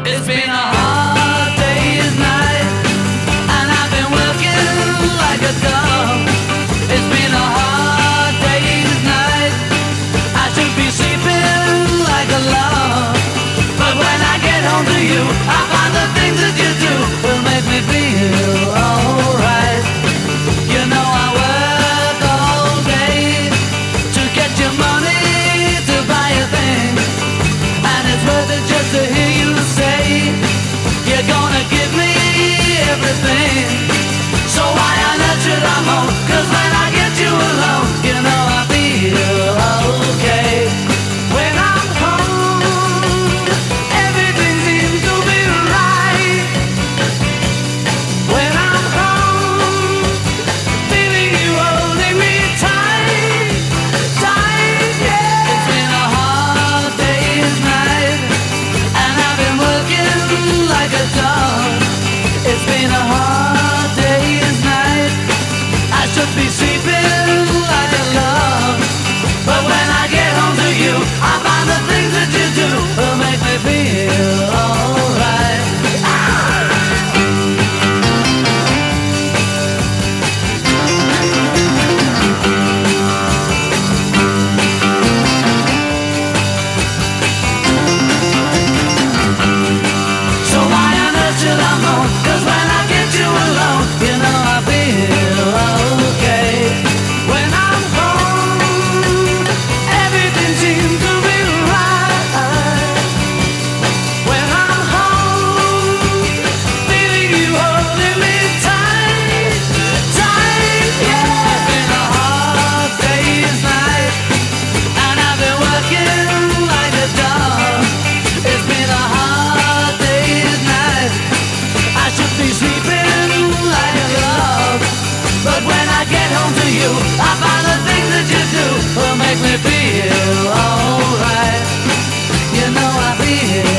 It's been a hard day's night, and I've been working like a dog. It's been a hard day's night. I should be sleeping like a log, but when I get home to you, I find the things that you do will make me feel alright. You know I work all day to get your money to buy a thing, and it's worth it just to hear you say you're gonna give me everything. So why on earth should I moan? 'Cause when I get you alone, you know I feel okay. When I'm home, everything seems to be right. When I'm home, feeling you holding me tight, tight, yeah. It's been a hard day's night, and I've been working like a dog. It's been a hard day's night. I should be sleeping like a log, but when I get home to you, I find the things that you do will make me feel alright. So why on earth should I moan? 'Cause when I get you alone, you know I feel okay. When I'm home, everything seems to be right. When I'm home, feeling you holding me tight, tight, yeah. It's been a hard day's night, and I've been working like a dog. It's been a hard day's night. I should be sleeping like a log, but when I get home to you, I find the things that you do will make me feel alright. You know I feel